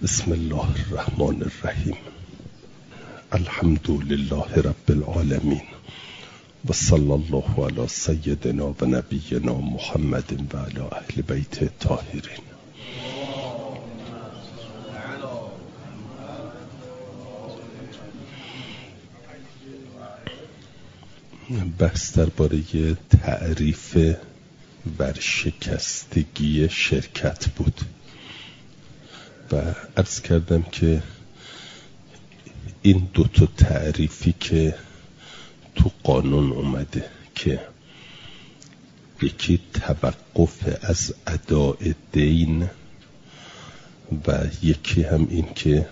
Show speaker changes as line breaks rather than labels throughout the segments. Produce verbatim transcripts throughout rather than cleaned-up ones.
بسم الله الرحمن الرحیم. الحمد لله رب العالمین و صلی الله علی سیدنا و نبینا محمد و علی اهل بیت الطاهرین. بحث درباره تعریف ورشکستگی شرکت بود و عرض کردم که این دو تا تعریفی که تو قانون اومده که یکی توقف از اداء دین و یکی هم این که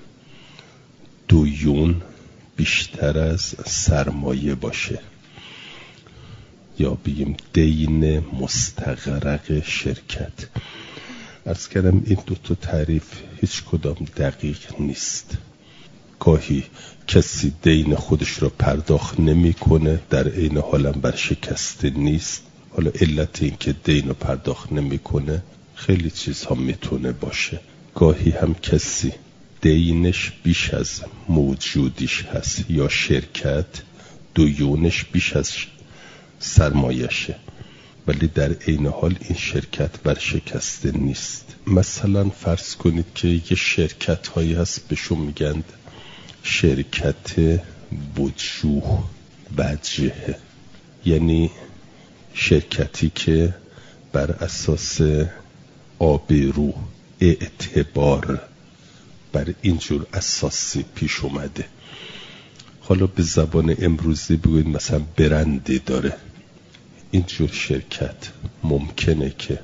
دیون بیشتر از سرمایه باشه یا بگیم دین مستغرق شرکت. عرض کردم این دو تا تعریف هیچ کدام دقیق نیست. گاهی کسی دین خودش رو پرداخت نمیکنه در عین حالم ورشکسته نیست. حالا علت این که دین رو پرداخت نمیکنه خیلی چیزها میتونه باشه. گاهی هم کسی دینش بیش از موجودیش هست یا شرکت دیونش بیش از سرمایشه، ولی در عین حال این شرکت ورشکسته نیست. مثلا فرض کنید که یه شرکت هایی هست بهشون میگن شرکت وجوه وجهه، یعنی شرکتی که بر اساس آبرو اعتبار بر اینجور اساسی پیش اومده. حالا به زبان امروزی بگوید مثلا برندی داره. اینجور شرکت ممکنه که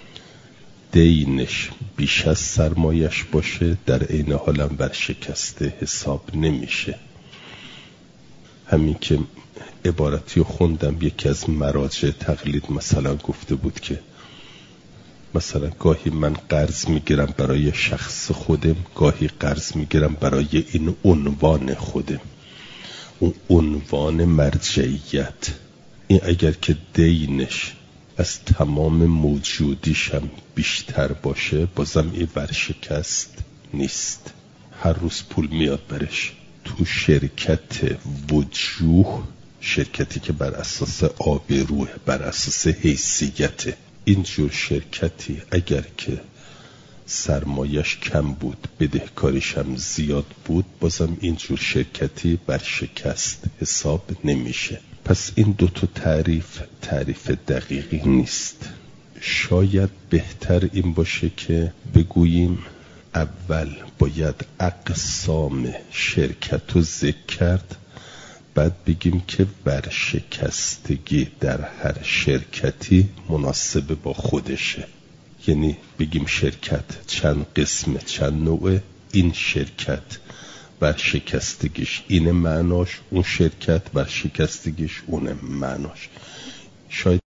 دینش بیش از سرمایش باشه، در عین حالم ورشکسته حساب نمیشه. همین که عبارتی خوندم یکی از مراجع تقلید مثلا گفته بود که مثلا گاهی من قرض میگیرم برای شخص خودم، گاهی قرض میگیرم برای این عنوان خودم. اون عنوان مرجعیت، این اگر که دینش از تمام موجودیش هم بیشتر باشه بازم این ورشکست نیست. هر روز پول میاد برش. تو شرکت وجوه، شرکتی که بر اساس آبروه، بر اساس حیثیت، اینجور شرکتی اگر که سرمایش کم بود بدهکاریش هم زیاد بود بازم اینجور شرکتی ورشکست حساب نمیشه. پس این دو تا تعریف تعریف دقیقی نیست. شاید بهتر این باشه که بگوییم اول باید اقسام شرکت رو ذکر کرد، بعد بگیم که ورشکستگی در هر شرکتی مناسب با خودشه. یعنی بگیم شرکت چند قسمه، چند نوعه، این شرکت ورشکستگیش اینه معناش، اون شرکت ورشکستگیش اونه معناش. شاید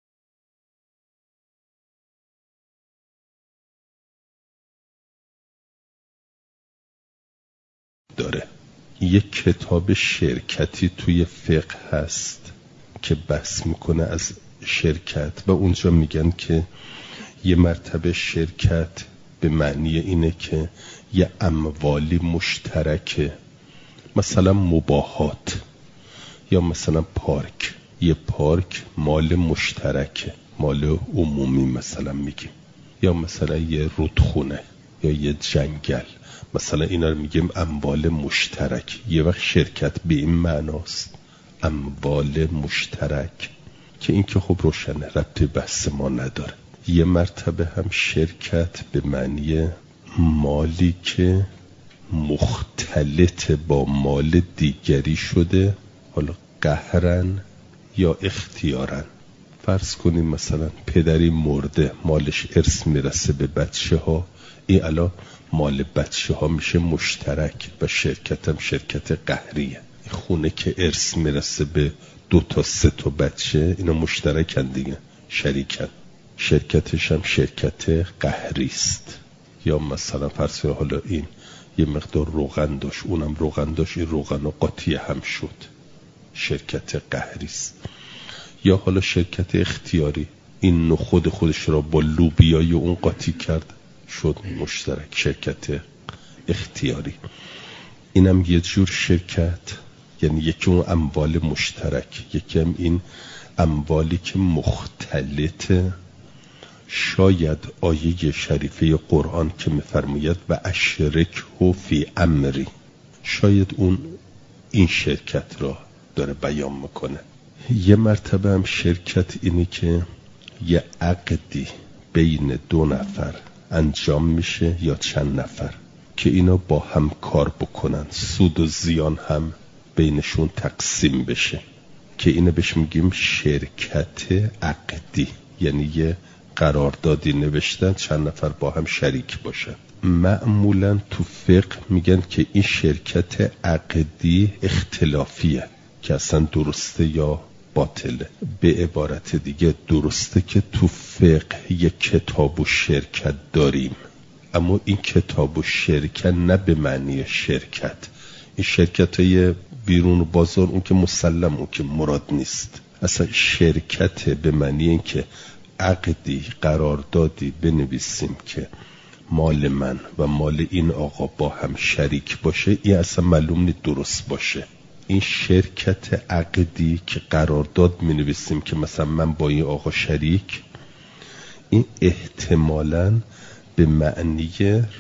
داره. یک کتاب شرکتی توی فقه هست که بحث میکنه از شرکت و اونجا میگن که یه مرتبه شرکت به معنی اینه که یه اموالی مشترکه، مثلا مباحات، یا مثلا پارک. یه پارک مال مشترکه، مال عمومی مثلا میگیم، یا مثلا یه رودخونه یا یه جنگل، مثلا اینا رو میگیم اموال مشترک. یه وقت شرکت به این معناست، اموال مشترک، که این که خب روشنه، ربطی بحث ما نداره. یه مرتبه هم شرکت به معنی مالی که مختلط با مال دیگری شده، حالا قهرن یا اختیارن. فرض کنیم مثلا پدری مرده، مالش ارث میرسه به بچه ها، این الان مال بچه ها میشه مشترک و شرکت هم شرکت قهریه. خونه که ارث میرسه به دو تا سه تا بچه، اینا مشترکن دیگه، شریکن. شرکتش هم شرکت قهری است. یا مثلا فرض کنید حالا این یه مقدار روغن داشت، اونم روغن داشت، این روغن و قاطی هم شد، شرکت قهری است. یا حالا شرکت اختیاری، این خود خودش را با لوبیای اون قاطی کرد، شد مشترک، شرکت اختیاری. اینم یه جور شرکت، یعنی یکی اون اموال مشترک، یکی هم این اموالی که مختلطه. شاید آیه شریفه قرآن که می‌فرماید و اشرکه فی امری، شاید اون این شرکت را داره بیان میکنه. یه مرتبه هم شرکت اینه که یه عقدی بین دو نفر انجام میشه یا چند نفر که اینا با هم کار بکنن، سود و زیان هم بینشون تقسیم بشه، که اینو بهش میگیم شرکت عقدی. یعنی یه قراردادی نوشتن چند نفر با هم شریک باشن. معمولا تو فقه میگن که این شرکت عقدی اختلافیه که اصلا درسته یا باطله. به عبارت دیگه درسته که تو فقه یک کتاب و شرکت داریم، اما این کتاب و شرکت نه به معنی شرکت. این شرکت های بیرون بازار اون که مسلم، اون که مراد نیست. اصلا شرکت به معنی این که عقدی قراردادی بنویسیم که مال من و مال این آقا با هم شریک باشه، این اصلا معلوم نیست درست باشه. این شرکت عقدی که قرارداد می نویسیم که مثلا من با این آقا شریک، این احتمالاً به معنی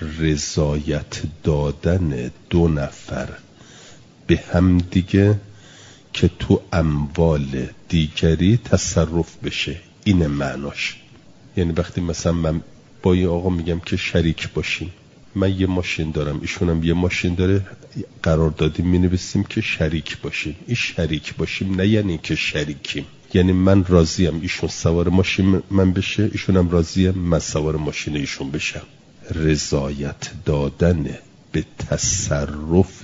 رضایت دادن دو نفر به هم دیگه که تو اموال دیگری تصرف بشه، این معناش. یعنی وقتی مثلا من با این آقا میگم که شریک باشیم، من یه ماشین دارم، ایشونم یه ماشین داره، قراردادی مینویسیم که شریک باشیم. این شریک باشیم نه یعنی که شریکیم، یعنی من راضیم ایشون سوار ماشین من بشه، ایشونم راضیم من سوار ماشین ایشون بشم. رضایت دادن به تصرف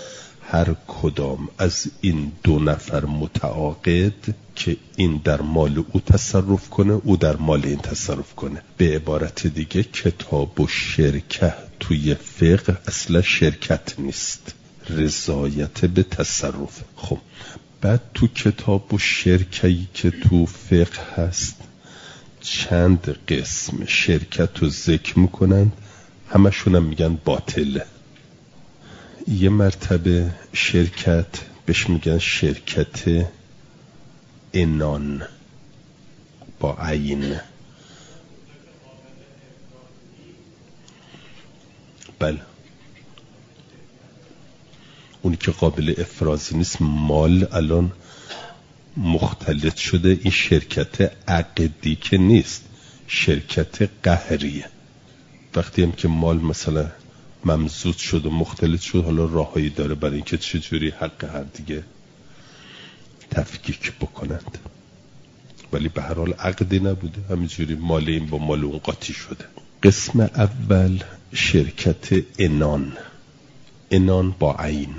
هر کدام از این دو نفر متعاقد که این در مال او تصرف کنه، او در مال این تصرف کنه. به عبارت دیگه کتاب و شرکت توی فقه اصلا شرکت نیست، رضایت به تصرف. خب بعد تو کتاب و شرکتی که تو فقه هست چند قسم شرکت رو ذکر میکنن، همشون هم میگن باطله. یه مرتبه شرکت بهش میگن شرکت عنان با عین. بله، اونی که قابل افرازی نیست، مال الان مختلط شده، این شرکت عقدی که نیست، شرکت قهریه. وقتی هم که مال مثلا ممزوج شد و مختلط شد، حالا راهایی داره برای اینکه چجوری حق هر دیگه تفکیک بکنند، ولی به هر حال عقدی نبوده، همینجوری مال این با مال اون قاطی شده. قسم اول شرکت عنان، عنان با عین،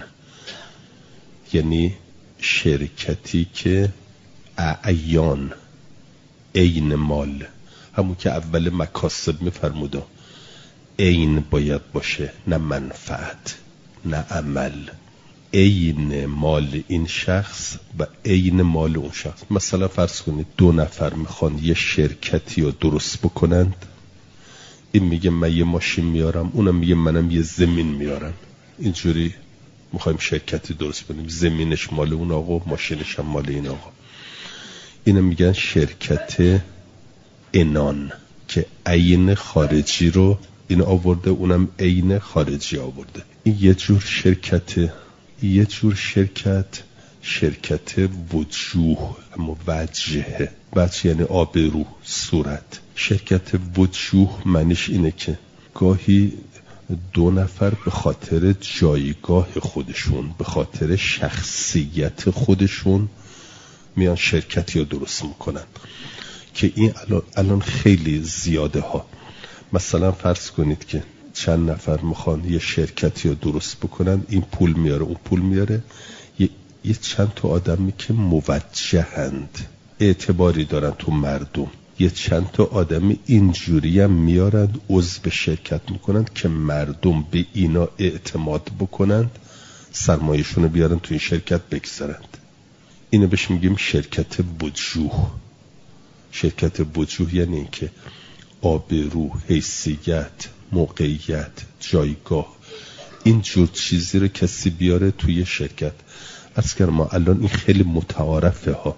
یعنی شرکتی که اعیان عین مال، همون که اول مکاسب میفرموده عین باید باشه، نه منفعت نه عمل، عین مال این شخص و عین مال اون شخص. مثلا فرض کنید دو نفر میخوان یه شرکتی رو درست بکنند، این میگه من یه ماشین میارم، اونم میگه منم یه زمین میارم، اینجوری میخوایم شرکتی درست کنیم، زمینش مال اون آقا، ماشینش هم مال این آقا. اینو میگن شرکت عنان که عین خارجی رو این آورده، اونم عین خارجی آورده. این یه جور شرکت. یه جور شرکت شرکت وجوه، اما وجهه، وجه یعنی آبرو، صورت. شرکت وجوه معنیش اینه که گاهی دو نفر به خاطر جایگاه خودشون، به خاطر شخصیت خودشون میان شرکتی رو درست میکنن که این الان, الان خیلی زیاده ها. مثلا فرض کنید که چند نفر میخوان یه شرکتی رو درست بکنن، این پول میاره اون پول میاره، یه, یه چند تا آدمی که موجهند، اعتباری دارن تو مردم، یه چند تا آدمی اینجوری هم میارند عضو به شرکت میکنند که مردم به اینا اعتماد بکنند، سرمایه‌شون رو بیارن تو این شرکت بگذارند. اینو بهش میگیم شرکت وجوه. شرکت وجوه یعنی این که آبرو، حیثیت، موقعیت، جایگاه، این جور چیزی رو کسی بیاره توی شرکت. از که ما الان این خیلی متعارفه ها.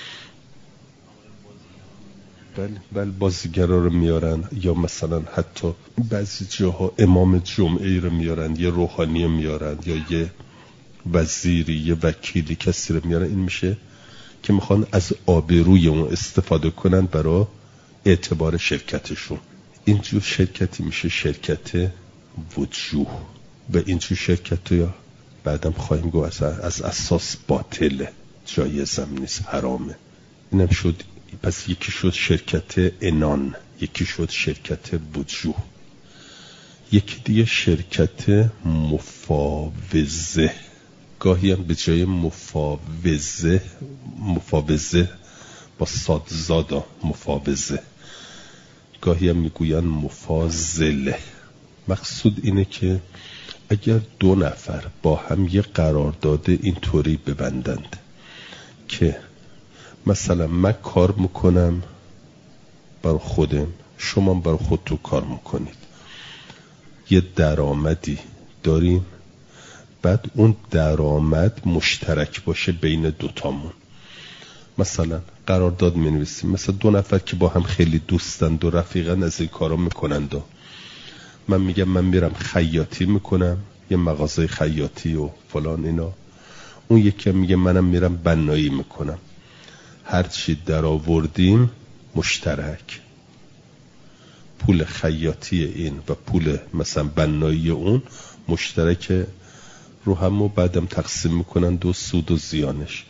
بله بله بازیگرا رو میارن، یا مثلا حتی بعضی جاها امام جمعه رو میارن، یه روحانی میارن، یا یه وزیری، یه وکیلی، کسی رو میارن. این میشه که میخوان از آبروی اون استفاده کنن برای اعتبار شرکتشون. اینجور شرکتی میشه شرکت وجوه. و اینجور شرکت یا بعدم خواهیم گفت از, از اساس باطله، جایزم نیست، حرامه. اینم شد. پس یکی شد شرکت انان، یکی شد شرکت وجوه، یکی دیگه شرکت مفاوضه. گاهی هم به جای مفاوضه مفاوضه با صادزادا مفاوضه، گاهی هم میگوین مفاضله. مقصود اینه که اگر دو نفر با هم یه قرارداد اینطوری ببندند که مثلا من کار میکنم برای خودم، شما برای خودتون کار میکنید، یه درآمدی داریم، بعد اون درآمد مشترک باشه بین دوتامون. مثلا قرارداد می‌نویسیم، مثلا دو نفر که با هم خیلی دوستند و رفیقن از این کارا میکنند. من میگم من میرم خیاطی میکنم، یه مغازه خیاطی و فلان اینا. اون یکی میگه منم میرم بنایی میکنم. هر چی در آوردیم مشترک، پول خیاطی این و پول مثلا بنایی اون مشترک رو هم و بعدم تقسیم میکنن دو سود و زیانش.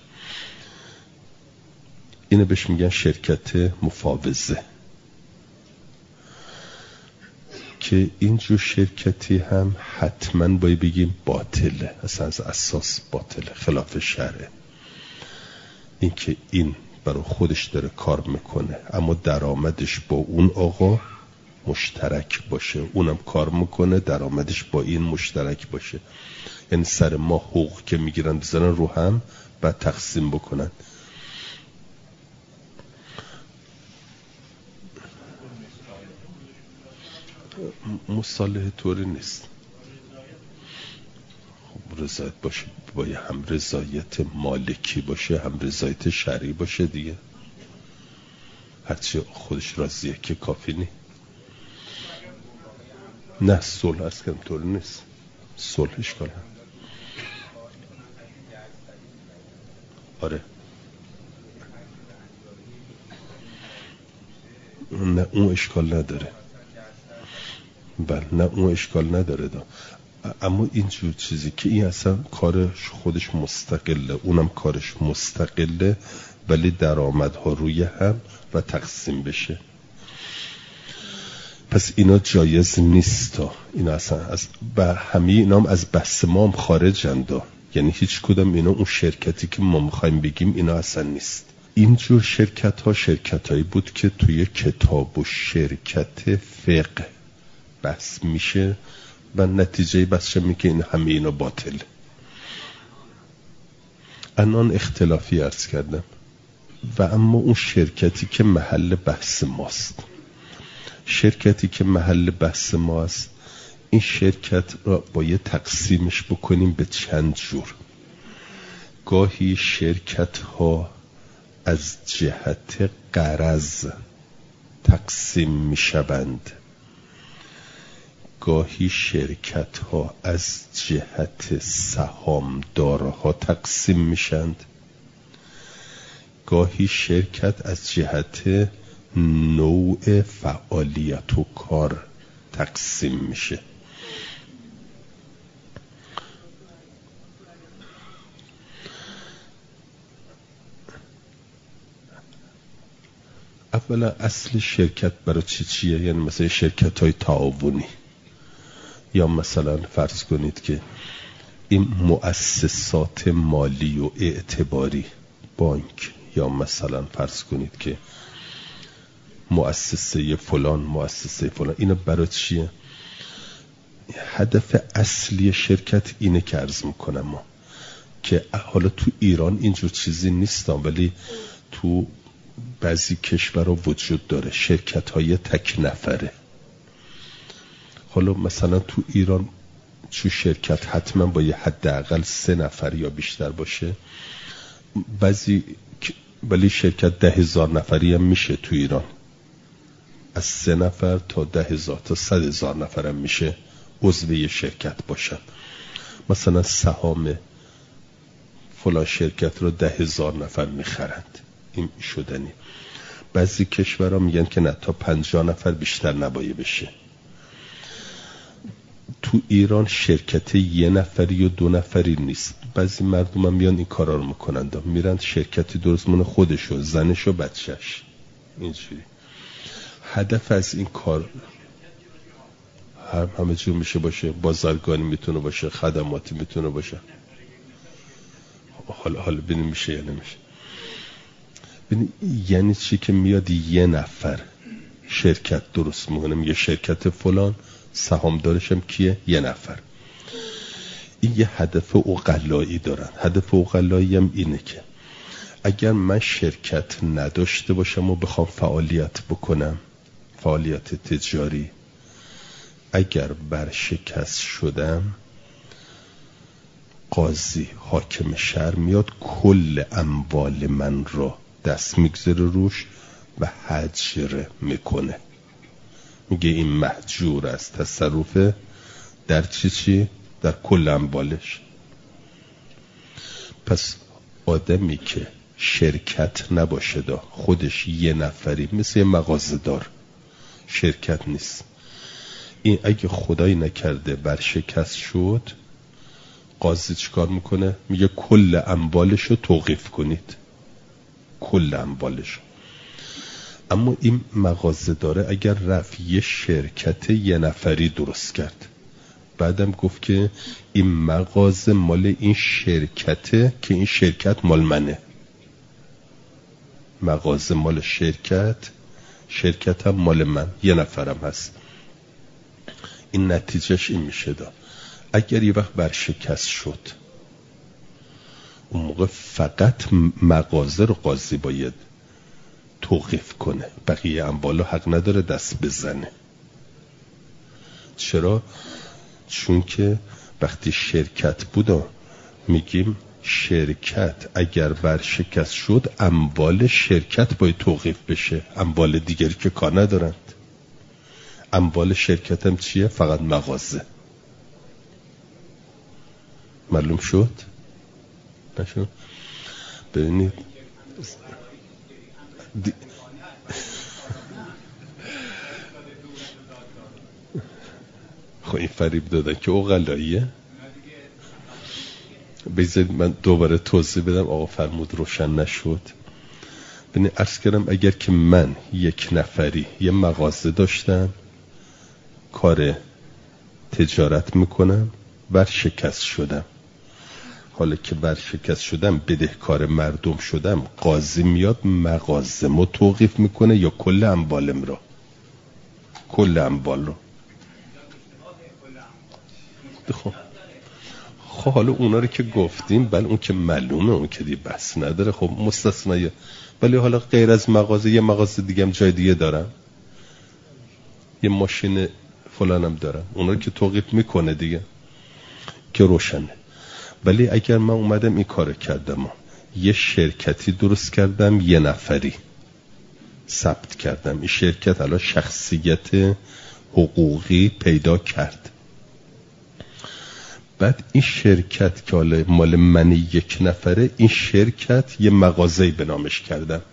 اینه بهش میگن شرکت مفاوضه. که اینجور شرکتی هم حتما باید بگیم باطله، اصلا از اساس باطله، خلاف شرعه. این که این برای خودش داره کار میکنه اما درآمدش با اون آقا مشترک باشه، اونم کار میکنه درآمدش با این مشترک باشه. یعنی سر ما حقوق که میگیرن بزنن رو هم بعد تقسیم بکنن. مصالحه طوری نیست. خب رضایت باشه، باید هم رضایت مالکی باشه هم رضایت شرعی باشه دیگه. هرچی خودش راضیه که کافی نی. نه صلح از که طوری نیست. صلح اشکال هم. آره نه اون اشکال نداره. بله نه اون اشکال نداره دا. اما اینجور چیزی که این اصلا کارش خودش مستقله، اونم کارش مستقله، ولی درآمدها روی هم و تقسیم بشه. پس اینا جایز نیست تا اینا اصلا از و همه اینا هم از بحث ما هم خارجند. یعنی هیچ کدام اینا اون شرکتی که ما میخوایم بگیم اینا اصلا نیست. اینجور شرکت ها شرکت هایی بود که توی کتاب و شرکت فقه بحث میشه و نتیجه بحث میگه که این همه اینا باطل. الان اختلافی عرض کردم. و اما اون شرکتی که محل بحث ماست، شرکتی که محل بحث ماست، این شرکت را باید تقسیمش بکنیم به چند جور. گاهی شرکت ها از جهت غرض تقسیم می شوند، گاهی شرکت ها از جهت سهامدارها تقسیم میشند، گاهی شرکت از جهت نوع فعالیت و کار تقسیم میشه. اولا اصل شرکت برای چی چیه؟ یعنی مثلا شرکت های تعاونی، یا مثلا فرض کنید که این مؤسسات مالی و اعتباری، بانک، یا مثلا فرض کنید که مؤسسه فلان مؤسسه فلان، اینا برای چیه؟ هدف اصلی شرکت اینه که عرض میکنم ما که حالا تو ایران اینجور چیزی نیستم، ولی تو بعضی کشورها وجود داره، شرکت های تک نفره. حالا مثلا تو ایران تو شرکت حتما با یه حداقل سه نفر یا بیشتر باشه، بعضی ولی شرکت ده هزار نفری هم میشه تو ایران، از سه نفر تا ده هزار تا صد هزار نفر هم میشه عضو یه شرکت باشن. مثلا سهام فلان شرکت رو ده هزار نفر میخرند، این شدنی. بعضی کشورها میگن که نه، تا پنجاه نفر بیشتر نباید بشه. تو ایران شرکت یه نفری و دو نفری نیست. بعضی مردم هم میان این کارا رو میکنند، میرن شرکتی درست مونه خودشو، زنش و بچهش، اینجوری. هدف از این کار هم همه جور میشه باشه، بازرگانی میتونه باشه، خدماتی میتونه باشه. حالا حالا ببینیم میشه یا نمیشه. ببین یعنی چی که میاد یه نفر شرکت درست میکنه، میگه شرکت فلان سهامدارش هم کیه؟ یه نفر. این یه هدف عقلایی دارن. هدف عقلایی هم اینه که اگر من شرکت نداشته باشم و بخوام فعالیت بکنم، فعالیت تجاری، اگر برشکست شدم، قاضی حاکم شهر میاد کل اموال من رو دست میگذاره روش و حجر میکنه، میگه این محجور از تصرف در چی چی؟ در کل اموالش. پس آدمی که شرکت نباشه دا خودش یه نفری، مثل یه مغازه‌دار، شرکت نیست، این اگه خدایی نکرده برشکست شد، قاضی چیکار میکنه؟ میگه کل اموالش رو توقیف کنید، کل اموالش. اما این مغازه داره اگر رفت یه شرکت یه نفری درست کرد، بعدم گفت که این مغازه مال این شرکته که این شرکت مال منه، مغازه مال شرکت، شرکت هم مال من، یه نفرم هست. این نتیجهش این میشه دا اگر یه وقت برشکست شد، اون موقع فقط مغازه رو قاضی باید توقیف کنه، بقیه اموالو حق نداره دست بزنه. چرا؟ چون که وقتی شرکت بودا میگیم شرکت اگر برشکست شد اموال شرکت باید توقیف بشه، اموال دیگری که کار ندارند. اموال شرکت هم چیه؟ فقط مغازه. معلوم شد؟ نشد؟ ببینید دی... خب این فریب دادن که عقلاییه. بذارید من دوباره توضیح بدم، آقا فرمود روشن نشد. ببینید عرض کردم اگر که من یک نفری یه مغازه داشتم، کار تجارت میکنم، ورشکست شدم، حالا که ورشکست شدم، بدهکار مردم شدم، قاضی میاد مغازه‌مو توقیف میکنه یا کل اموالم رو؟ کل اموال رو. خب خب حالا اونا رو که گفتیم، بله اون که معلومه، اون که دیگه بس نداره، خب مستثنیه. ولی حالا غیر از مغازه، یه مغازه دیگه هم جای دیگه دارم، یه ماشین فلانم دارم، اونا رو که توقیف میکنه دیگه، که روشنه. ولی اگر من اومدم این کار کردم، یه شرکتی درست کردم، یه نفری ثبت کردم، این شرکت الان شخصیت حقوقی پیدا کرد، بعد این شرکت که حالا مال من یک نفره، این شرکت یه مغازه‌ای به نامش کردم،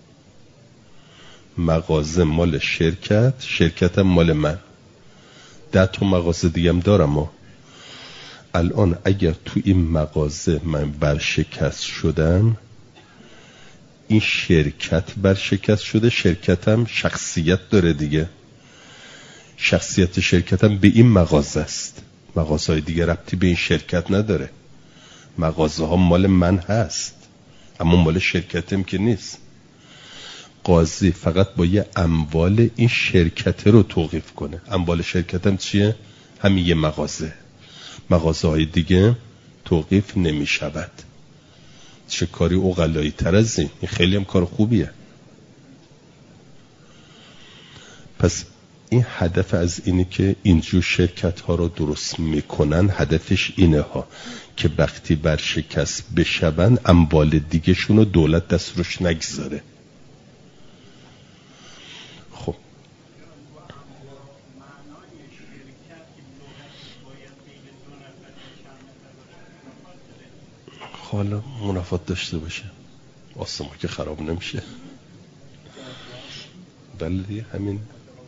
مغازه مال شرکت، شرکتم مال من، ده تا مغازه دیگم دارم. و الان اگر تو این مغازه من برشکست شدم، این شرکت برشکست شده، شرکتم شخصیت داره دیگه، شخصیت شرکتم به این مغازه است، مغازه های دیگه ربطی به این شرکت نداره، مغازه ها مال من هست اما مال شرکتم که نیست. قاضی فقط با یه اموال این شرکت رو توقیف کنه. اموال شرکتم چیه؟ همین یه مغازه، مغازه های دیگه توقیف نمی شود. چه کاری عقلایی تر از این؟ این خیلی هم کار خوبیه. پس این هدف از اینه که اینجور شرکت ها رو درست میکنن، هدفش اینه ها که وقتی برشکست بشون اموال دیگه شون رو دولت دست روش نگذاره. خب حالا منافات داشته باشه، آسما که خراب نمیشه. بله همین،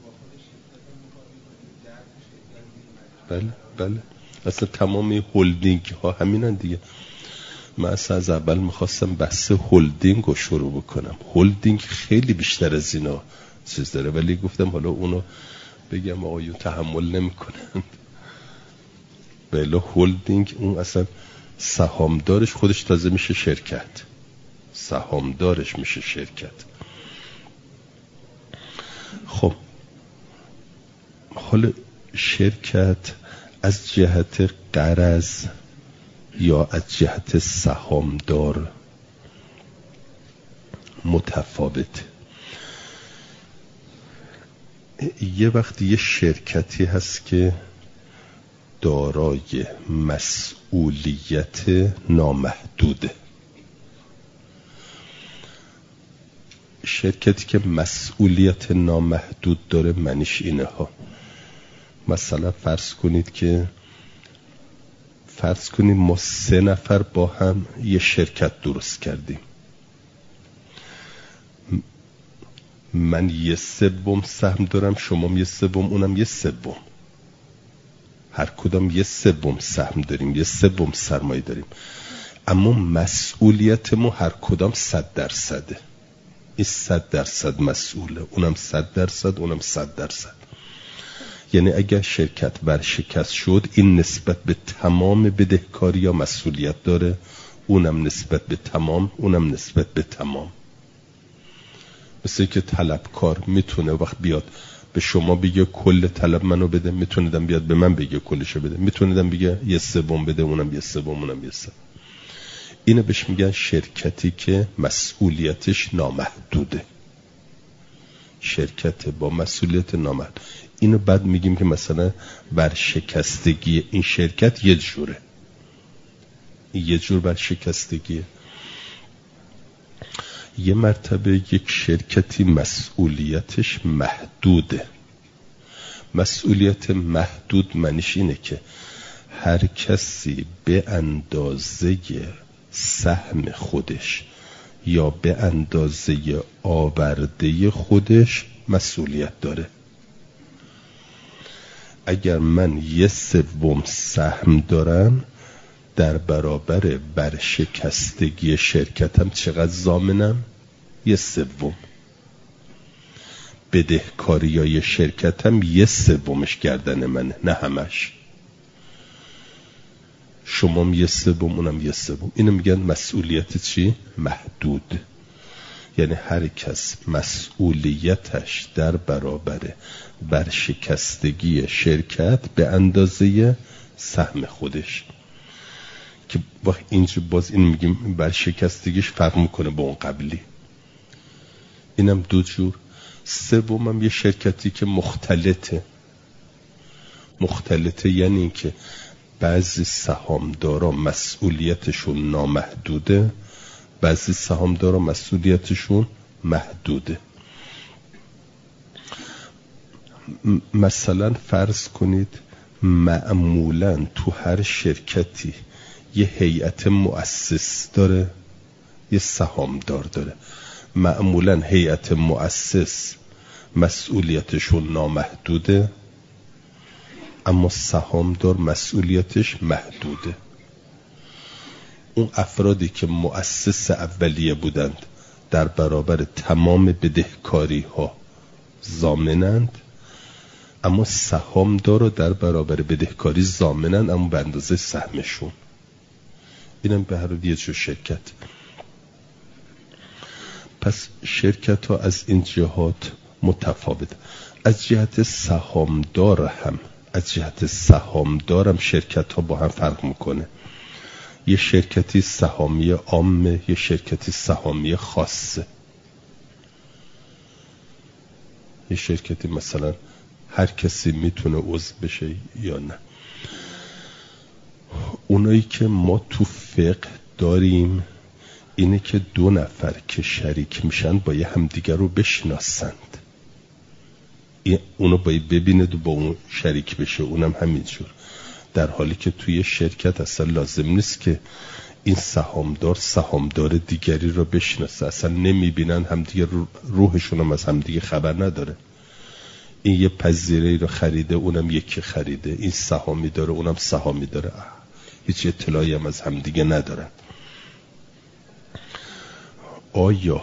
بله بله اصلا تمام هولدینگ ها همینن دیگه. من اصلا از اول میخواستم بحث هولدینگ رو شروع بکنم. هولدینگ خیلی بیشتر از اینا چیز داره، ولی گفتم حالا اونو بگم آقایون تحمل نمیکنن. بله هولدینگ اون اصلا سهامدارش خودش تازه میشه شرکت، سهامدارش میشه شرکت. خب حالا شرکت از جهت قرض یا از جهت سهامدار متفاوت. یه وقتی یه شرکتی هست که دارای مسئولیت نامحدوده. شرکتی که مسئولیت نامحدود داره معنیش اینه ها، مثلا فرض کنید که فرض کنید ما سه نفر با هم یه شرکت درست کردیم، من یه سوم سهم دارم، شما یه سوم، اونم یه سوم، هر کدام یه سوم سهم داریم، یه سوم سرمایه داریم، اما مسئولیت ما هر کدام صد درصده. این صد درصد مسئوله، اونم صد درصد، اونم صد درصد. یعنی اگر شرکت ورشکست شد این نسبت به تمام بدهکاری یا مسئولیت داره، اونم نسبت به تمام، اونم نسبت به تمام. مثل که طلبکار میتونه وقت بیاد به شما بگه کل طلب منو بده، میتونیدم بیاد به من بگه کلشو بده، میتونیدم بگه یه سوم بده، اونم یه سوم، اونم یه سوم. اینو بهش میگن شرکتی که مسئولیتش نامحدوده، شرکت با مسئولیت نامحدود. اینو بعد میگیم که مثلا ورشکستگی این شرکت یه جوره، یه جور ورشکستگیه. یه مرتبه یک شرکتی مسئولیتش محدوده. مسئولیت محدود معنیش اینه که هر کسی به اندازه سهم خودش یا به اندازه آورده خودش مسئولیت داره. اگر من یه سوم سهم دارم در برابر برشکستگی شرکتم چقدر ضامنم؟ یه سوم. بدهکاریای شرکتم یه سومش گردن منه، نه همش. شما یه سوم، اونم یه سوم. اینو میگن مسئولیت چی؟ محدود. یعنی هر کس مسئولیتش در برابر برشکستگی شرکت به اندازه سهم خودش. که وقت اینجا باز این میگیم برشکستگیش فرق میکنه با اون قبلی. اینم دو جور. سوم هم یه شرکتی که مختلطه. مختلطه یعنی این که بعضی سهامدارا مسئولیتشون نامحدوده، بعضی سهامدارا مسئولیتشون محدوده. م- مثلا فرض کنید معمولا تو هر شرکتی یه هیئت مؤسس داره، یه سهامدار داره. معمولا هیئت مؤسس مسئولیتشون نامحدوده، اما سهامدار مسئولیتش محدوده. اون افرادی که مؤسس اولیه بودند در برابر تمام بدهکاری ها ضامنند، اما سهامدار رو در برابر بدهکاری ضامنند، اما به اندازه سهمشون. اینم به هر حال یه جور شرکت. پس شرکت ها از این جهات متفاوت. از جهت سهامدار هم از جهت سهامدار هم شرکت ها با هم فرق میکنه. یه شرکتی سهامی عامه، یه شرکتی سهامی خاصه. یه شرکتی مثلا هر کسی میتونه عضو بشه یا نه. اونایی که ما تو فقه داریم اینه که دو نفر که شریک میشن باید همدیگر رو بشناسند، اونو باید ببیند و با اون شریک بشه، اونم همینجور. در حالی که توی شرکت اصلا لازم نیست که این سهامدار سهامدار دیگری رو بشناسه، اصلا نمیبینن همدیگه، روحشون هم از همدیگه خبر نداره. این یه پذیره رو خریده اونم یکی خریده، این سهامی داره اونم سهامی داره، هیچ اطلاعی هم از همدیگه ندارن. آیا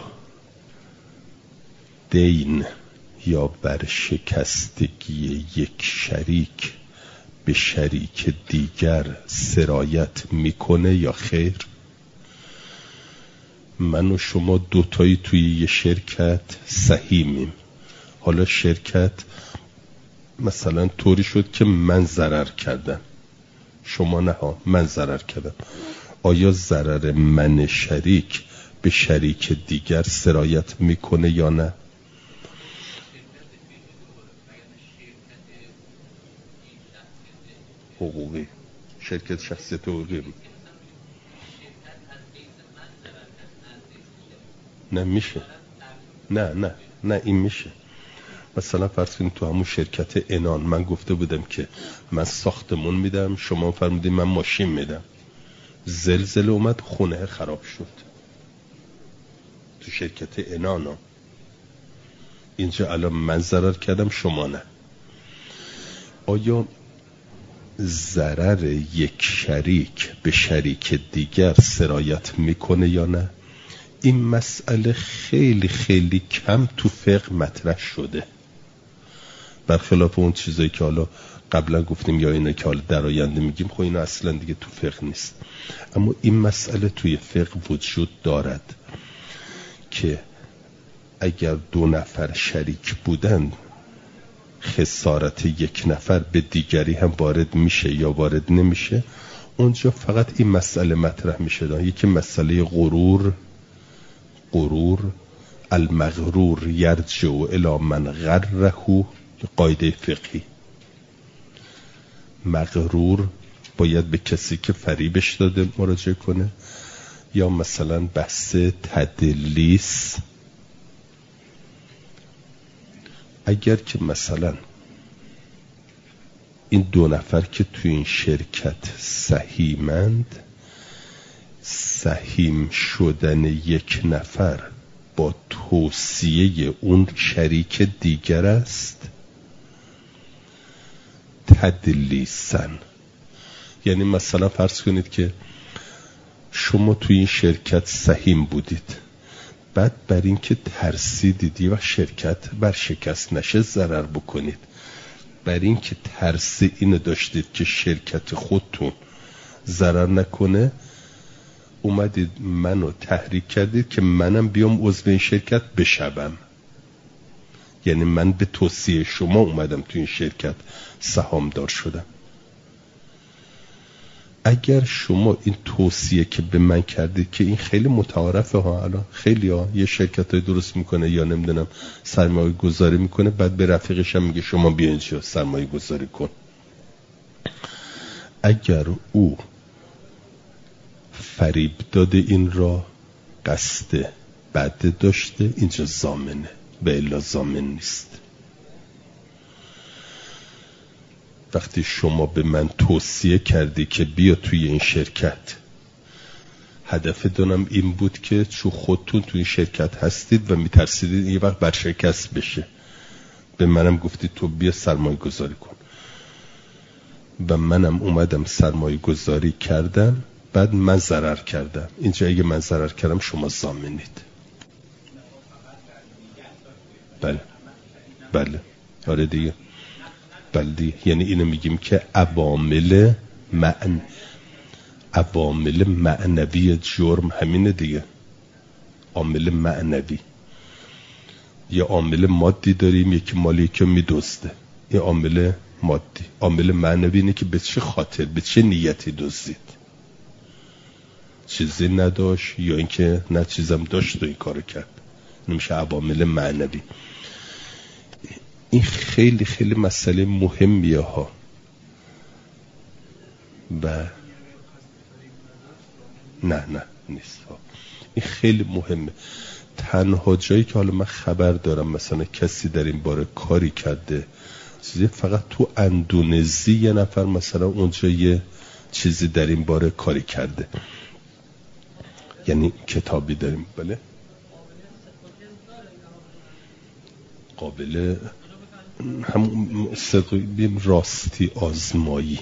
دین یا برشکستگی یک شریک به شریک دیگر سرایت میکنه یا خیر؟ من و شما دوتایی توی یه شرکت سهیمیم. حالا شرکت مثلا طوری شد که من ضرر کردم، شما نه ها، من ضرر کردم. آیا ضرر من شریک به شریک دیگر سرایت میکنه یا نه؟ حقوقی، شرکت شخصیت حقوقی نه میشه، نه نه نه این میشه. مثلا فرض کنید تو همون شرکت انان من گفته بودم که من ساختمون میدم، شما فرمودید من ماشین میدم، زلزله اومد خونه خراب شد تو شرکت انان ها. اینجا الان من ضرر کردم شما نه. آیا ضرر یک شریک به شریک دیگر سرایت میکنه یا نه؟ این مسئله خیلی خیلی کم تو فقه مطرح شده، برخلاف اون چیزایی که حالا قبلا گفتیم یا اینه که حالا در آینده میگیم، خب اینا اصلا دیگه تو فقه نیست. اما این مسئله توی فقه وجود دارد که اگر دو نفر شریک بودن خسارت یک نفر به دیگری هم وارد میشه یا وارد نمیشه. اونجا فقط این مسئله مطرح میشه، یکی مسئله غرور. غرور المغرور یرجع الی من غره، قاعده فقهی. مغرور باید به کسی که فریبش داده مراجعه کنه. یا مثلا بحث تدلیس، اگر که مثلا این دو نفر که تو این شرکت سهیمند، سهیم شدن یک نفر با توصیه اون شریک دیگر است، تدلیسن. یعنی مثلا فرض کنید که شما تو این شرکت سهیم بودید، بعد بر این که ترسیدید و شرکت بر شکست نشه ضرر بکنید، بر این که ترس اینو داشتید که شرکت خودتون ضرر نکنه، اومدید منو تحریک کردید که منم بیام عضو این شرکت بشوم. یعنی من به توصیه شما اومدم تو این شرکت سهامدار شدم. اگر شما این توصیه که به من کردید که این خیلی متعارفه ها، الان خیلی ها یه شرکت های درست میکنه یا نمیدونم سرمایه گذاری میکنه، بعد به رفیقش هم میگه شما بیا اینجا سرمایه گذاری کن. اگر او فریب داده این را قصد بد داشته، اینجا ضامنه، و الا ضامن نیست. وقتی شما به من توصیه کردی که بیا توی این شرکت، هدف دونم این بود که چون خودتون توی این شرکت هستید و میترسیدید یه وقت برشکست بشه، به منم گفتید تو بیا سرمایه گذاری کن و منم اومدم سرمایه گذاری کردم، بعد من ضرر کردم. اینجا اگه من ضرر کردم شما ضامنید. بله بله آره دیگه، بله دیگه. یعنی اینو میگیم که عوامل معن عوامل معنوی جرم همینه دیگه، عامل معنوی. یه عامل مادی داریم، یکی مالی که میدزده، این عامل مادی. عامل معنوی اینه که به چه خاطر، به چه نیتی دزدید، چیزی نداشت یا اینکه نه چیزم داشت و این کارو کرد، نمیشه عوامل معنوی. این خیلی خیلی مسئله مهمیه ها و نه نه نیست ها. این خیلی مهمه. تنها جایی که حالا من خبر دارم مثلا کسی در این باره کاری کرده چیزی فقط تو اندونزی یه نفر مثلا اونجا یه چیزی در این باره کاری کرده، یعنی کتابی داریم. بله قابل هم صدقی راستی آزمایی.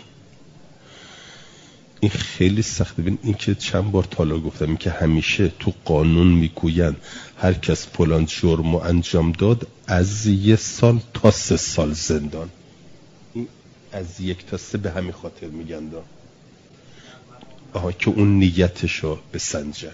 این خیلی سخته. ببین این که چند بار تالا گفتم این که همیشه تو قانون میگوین هر کس فلان جرمو انجام داد از یک سال تا سه سال زندان. این از یک تا سه به همین خاطر میگن دا آها که اون نیتشو بسنجن.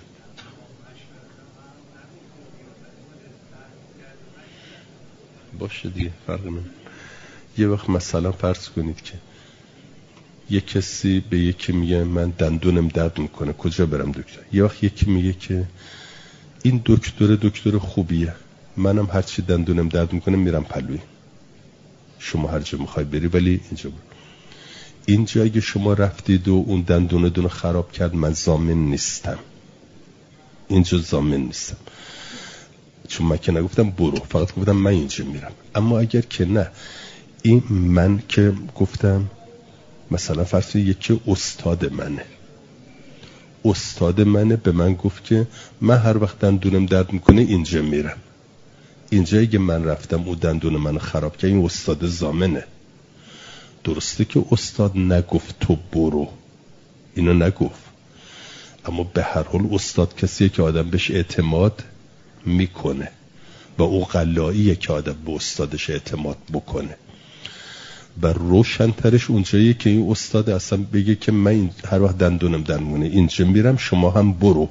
باشه دیگه فرق من. یه وقت مثلا فرض کنید که یه کسی به یکی میگه من دندونم درد میکنه کجا برم دکتر؟ یه وقت یکی میگه که این دکتر دکتر خوبیه، منم هرچی دندونم درد میکنه میرم پلوی، شما هر جا میخوای بری ولی اینجا برو. اینجا اگه شما رفتید و اون دندونه دونو خراب کرد من ضامن نیستم، اینجا ضامن نیستم، چون من که نگفتم برو، فقط گفتم من اینجا میرم. اما اگر که نه، این من که گفتم مثلا فرض یکی استاد منه استاد منه به من گفت که من هر وقت دندونم درد میکنه اینجا میرم، اینجا اگه من رفتم او دندون منو خراب کرد این استاد ضامنه. درسته که استاد نگفت تو برو، اینو نگفت، اما به هر حال استاد کسیه که آدم بهش اعتماد میکنه و او قلاییه که آدم به استادش اعتماد بکنه. و روشن‌ترش اونجاییه که این استاد اصلا بگه که من این هر وقت دندونم درمونه اینجا میرم شما هم برو،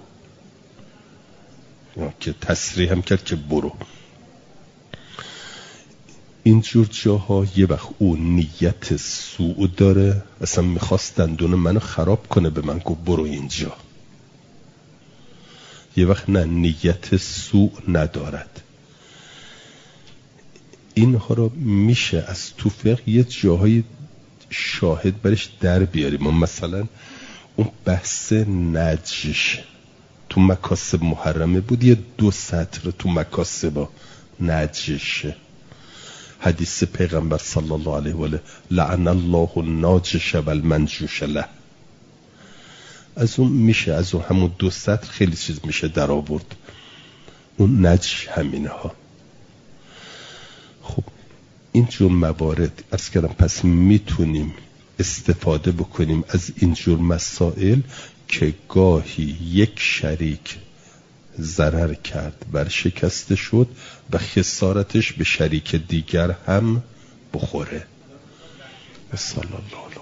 که تصریح هم کرد که برو. اینجور جاها یه وقت اون نیت سوء داره، اصلا میخواست دندون منو خراب کنه به من گفت برو اینجا. یه وقت نه، نیت سوء ندارد. اینها رو میشه از تو فقه یه جاهای شاهد برش در بیاریم. ما مثلا اون بحث نجش تو مکاسب محرمه بود، یه دو سطر تو مکاسبا نجشه. حدیث پیغمبر صلی الله علیه و آله لعن الله الناجش و المنجوش له، از اون میشه از اون همون دو سطر خیلی چیز میشه در آورد. اون نجش همینه ها. خب اینجور موارد از کردم پس میتونیم استفاده بکنیم از اینجور مسائل که گاهی یک شریک ضرر کرد ورشکسته شد و خسارتش به شریک دیگر هم بخوره. صلی الله علیه